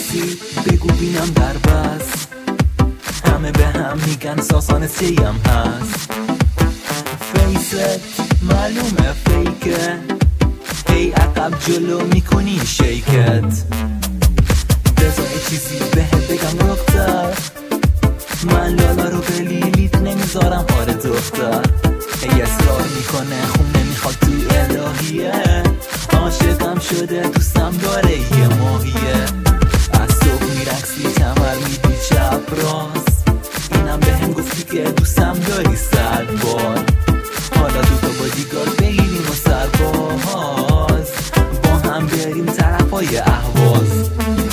میرقصی بگو بینم در بس، همه به هم میگن ساسان سیم هست. فیست معلومه فیکه، ای عقب جلو میکنی شیکت. بذار چیزی بهت بگم دختر، من لالا رو به لیلیت نمیذارم آره دختر. ای اصرار میکنه خون نمیخواد تو الهیه، عاشقم شده دوستم داره یه ماهیه. از صبح میرقصی کمر میدی چپ راست، اینم به هم گفتی که دوستم داری 100 بار. حالا دوتا بادیگارد بگیریم و سرباز، با هم بریم طرفای اهواز.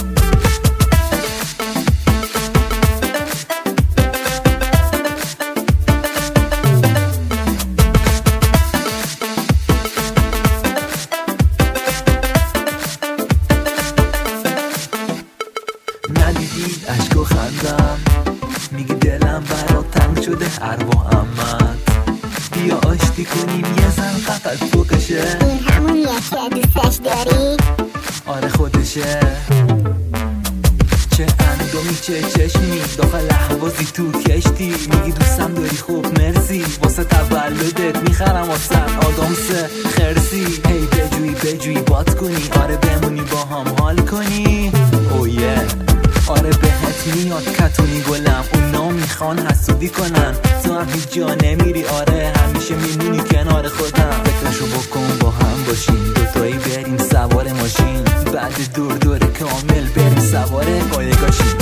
ندیدی عشق و خندم، میگی دلم برات تنگ شده ارواحم من. بیا آشتی کنیم یه زن قفل فوقشه، این همونیه که دوستش داری؟ آره خودشه. چه اندامی چه چشمی داخل احوازی تو کشتی، میگی دوستم داری خوب مرسی، واسه تولدت میخرم واسه آدامس خرسی. هی بجوی بات کنی، آره بمونی با هم حال کنی. اویه آره بهت میاد کتونی گلم، اونا میخوان حسودی کنن، تو هم هیچ جا نمیری، آره همیشه میمونی کنار خودم. فکرشو بکن با هم باشیم دوتایی بریم سوار ماشین، بعد دور کامل بریم سوار قایقاشی.